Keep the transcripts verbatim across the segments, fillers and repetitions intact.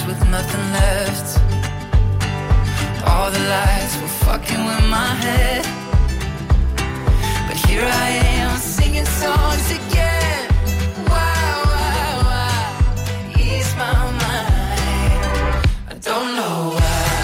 with nothing left. All the lights were fucking with my head, but here I am singing songs again. Why, why, why? Ease my mind. I don't know why.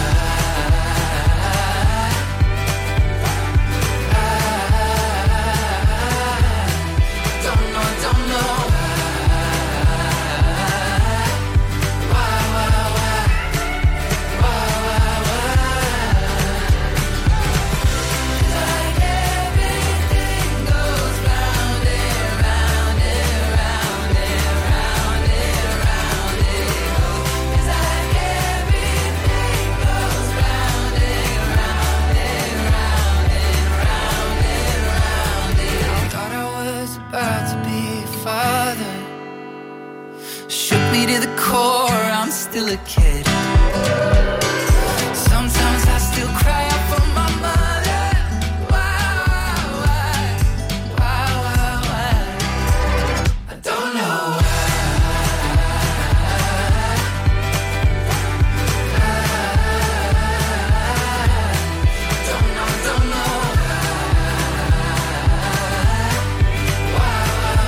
I'm still a kid. Sometimes I still cry out for my mother. Why, why, why, why, why? I don't know why. Don't know, don't know why.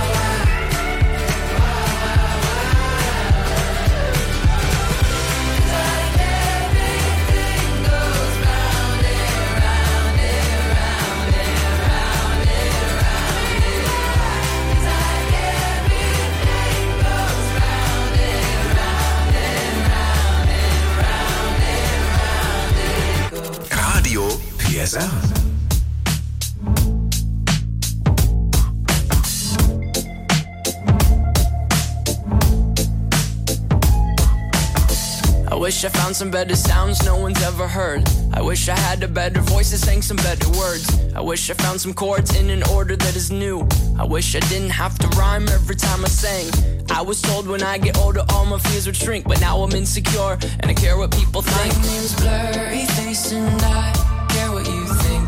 P S R. I wish I found some better sounds no one's ever heard. I wish I had a better voice that sang some better words. I wish I found some chords in an order that is new. I wish I didn't have to rhyme every time I sang. I was told when I get older all my fears would shrink, but now I'm insecure and I care what people think. My name's Blurry Face and I care what you think.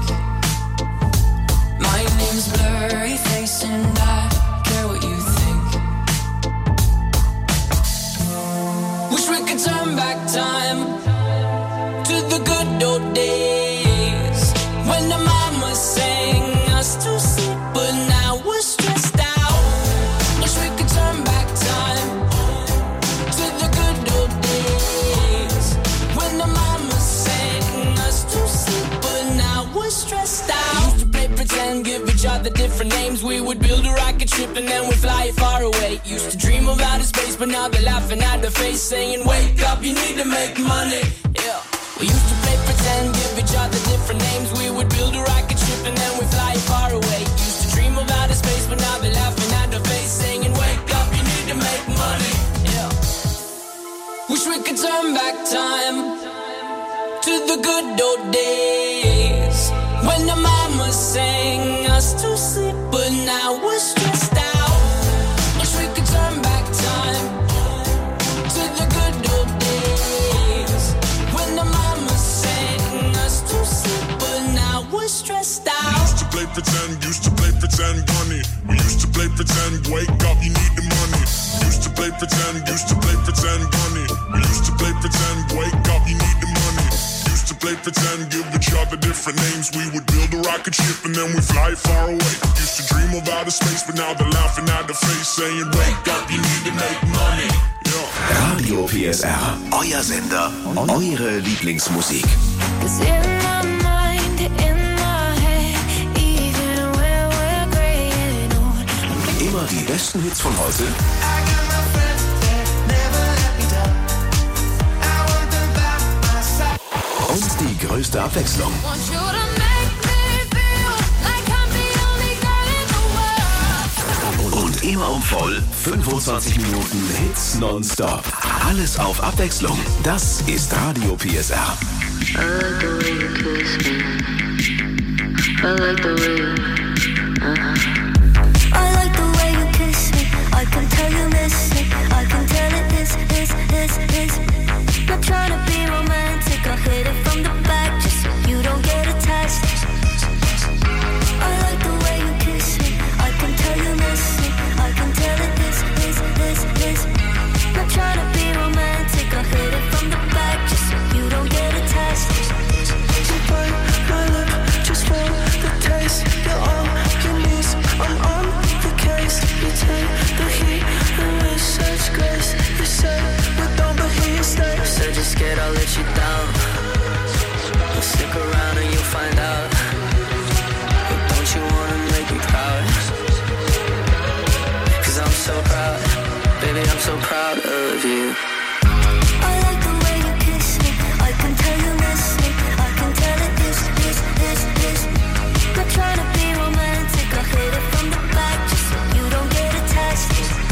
My name's Blurry Face and I care what you think. Wish we could turn back time to the good old days when the mama sang us to sleep, but now we're stressed out. Wish we could turn back time to the good old days when the mama sang us to sleep, but now we're stressed out. We used to play pretend, give each other different names. We would build a rocket ship and then we'd fly it far away. Used to dream of outer space, but now they're laughing at the face, saying, wake up, you need to make money. Yeah. We used to play pretend, give each other different names. We would build a rocket ship and then we fly it far away. Used to dream of outer space, but now they're laughing at the face, saying, wake up, you need to make money. Yeah. Wish we could turn back time to the good old days when the mama sang us to sleep, but now we're stressed out. Wish we could turn back time to the good old days when the mama sang us to sleep, but now we're stressed out. We used to play pretend, used to play pretend, bunny. We used to play pretend, wake up, you need the money. Used to play pretend, used to play pretend, bunny. We used to play pretend, wake up, you need the money. Used to play pretend, give each other different names. We would build a rocket ship and then we fly far away. Used to dream of outer space, but now they're laughing at the face, saying, wake up, you need to make money. Yeah. Radio P S R, euer Sender, eure Lieblingsmusik. Immer die besten Hits von heute und die größte Abwechslung. Und immer um voll fünfundzwanzig Minuten Hits nonstop. Alles auf Abwechslung. Das ist Radio P S R. I like the way you kiss me. I like the way you, uh-huh. I like the way you kiss me. I can tell you miss me. I can tell it is, is, is, is. Not trying to be romantic. I hit it from the back just so you don't get attached. I like the way you kiss me. I can tell you miss me. I can tell it is, is, is, is. Not trying to be romantic. I hit it you down. Well, stick around and you'll find out. But don't you wanna make me proud? Cause I'm so proud, baby, I'm so proud of you. I like the way you kiss me. I can tell you miss me. I can tell it is, is, is, is. Not trying to be romantic. I hit it from the back just so you don't get attached.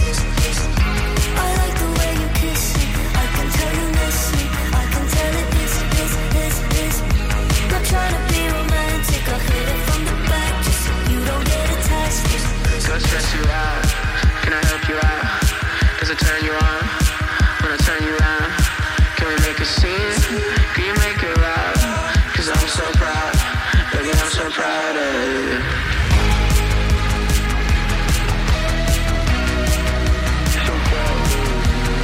I like the way you kiss me. I can tell you miss me. I can tell it is, is, is, is. Not trying to be romantic. I hit it from the back just so you don't get attached. So I stress you out. Can I help you out? Does it turn you on? When I turn you around, can we make a scene? Can you make it loud? Cause I'm so proud, baby, I'm so proud of you. So proud of you.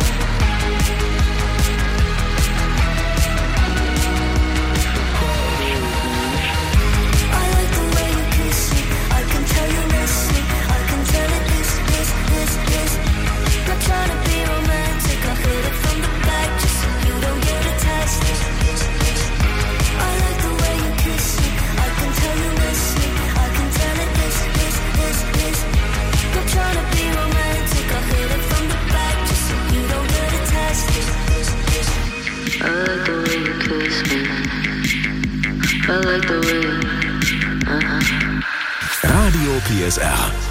I like the way you kiss me. I can tell you miss me. I can tell it is, is, is, is. Not trying to be romantic. I hit it from the back just so you don't get attached. I like the way you kiss me. I can tell you miss me. I can tell it is, is, is, is. Not trying to be romantic. I hit it from the back just so you don't get attached. I like the way you kiss me. I like the way. Uh-huh. Radio P S R